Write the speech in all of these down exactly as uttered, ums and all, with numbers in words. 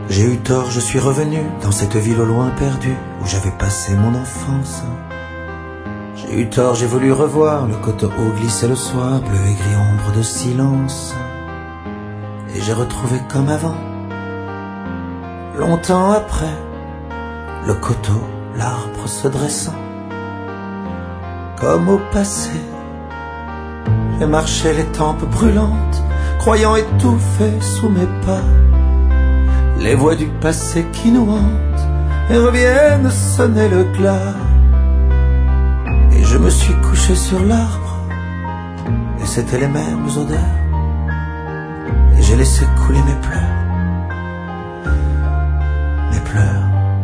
J'ai eu tort, je suis revenu dans cette ville au loin perdue où j'avais passé mon enfance. J'ai eu tort, j'ai voulu revoir le coteau glisser le soir, bleu et gris ombre de silence. Et j'ai retrouvé comme avant, longtemps après, le coteau, l'arbre se dressant. Comme au passé, j'ai marché les tempes brûlantes, croyant étouffer sous mes pas les voix du passé qui nous hantent et reviennent sonner le glas. Et je me suis couché sur l'arbre, et c'était les mêmes odeurs, et j'ai laissé couler mes pleurs, mes pleurs.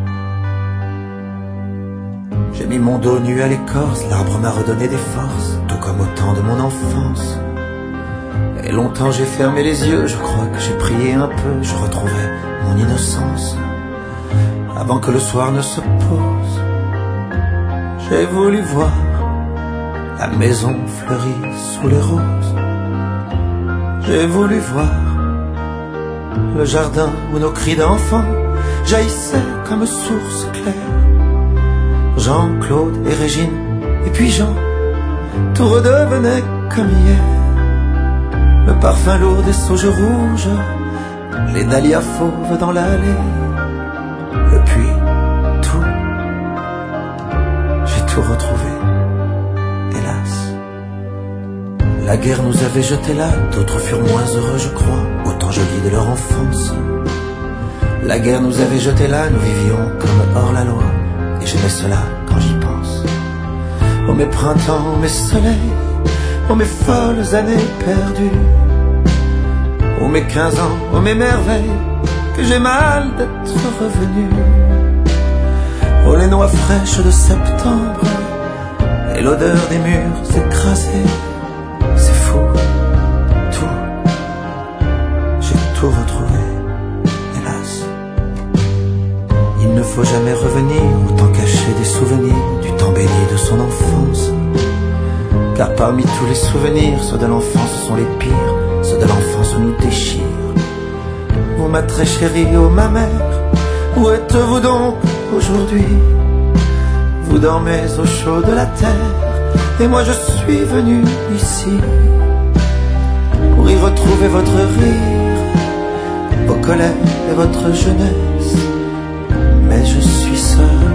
J'ai mis mon dos nu à l'écorce, l'arbre m'a redonné des forces, tout comme au temps de mon enfance. Et longtemps j'ai fermé les yeux, je crois que j'ai prié un peu, je retrouvais mon innocence. Avant que le soir ne se pose, j'ai voulu voir la maison fleurie sous les roses. J'ai voulu voir le jardin où nos cris d'enfants jaillissaient comme source claire. Jean-Claude et Régine, et puis Jean, tout redevenait comme hier. Le parfum lourd des sauges rouges, les dahlias fauves dans l'allée. Et puis, tout, j'ai tout retrouvé, hélas. La guerre nous avait jetés là, d'autres furent moins heureux, je crois, autant jolis de leur enfance. La guerre nous avait jetés là, nous vivions comme hors la loi, et j'aimais cela quand j'y pense. Oh mes printemps, oh mes soleils, oh mes folles années perdues, oh mes quinze ans, oh mes merveilles, que j'ai mal d'être revenu. Oh les noix fraîches de septembre, et l'odeur des murs écrasés. C'est fou, tout, j'ai tout retrouvé, hélas. Il ne faut jamais revenir, autant cacher des souvenirs du temps béni de son enfance. Car parmi tous les souvenirs, ceux de l'enfance sont les pires, ceux de l'enfance nous déchirent. Vous ma très chérie, oh ma mère, où êtes-vous donc aujourd'hui? Vous dormez au chaud de la terre, et moi je suis venu ici pour y retrouver votre rire, vos colères et votre jeunesse. Mais je suis seul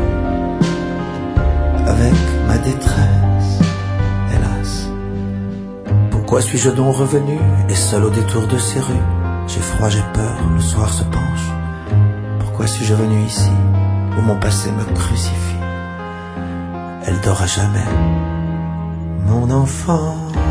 avec ma détresse, hélas. Pourquoi suis-je donc revenu, et seul au détour de ces rues? J'ai froid, j'ai peur, le soir se penche. Pourquoi suis-je venu ici, où mon passé me crucifie? Elle dort à jamais, mon enfant.